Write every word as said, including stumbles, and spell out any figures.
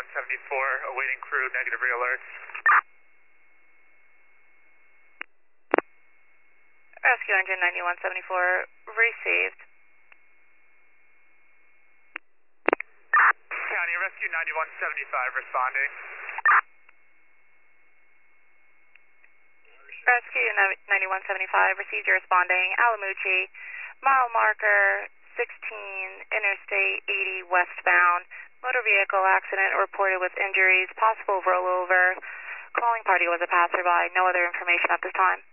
ninety-one seventy-four, awaiting crew, negative re-alerts. Rescue engine ninety-one seventy-four, received. County, rescue ninety-one seventy-five, responding. Rescue ninety-one seventy-five, received, you're responding. Alamucci, mile marker sixteen, Interstate eighty westbound. Motor vehicle accident reported with injuries, possible rollover. Calling party was a passerby. No other information at this time.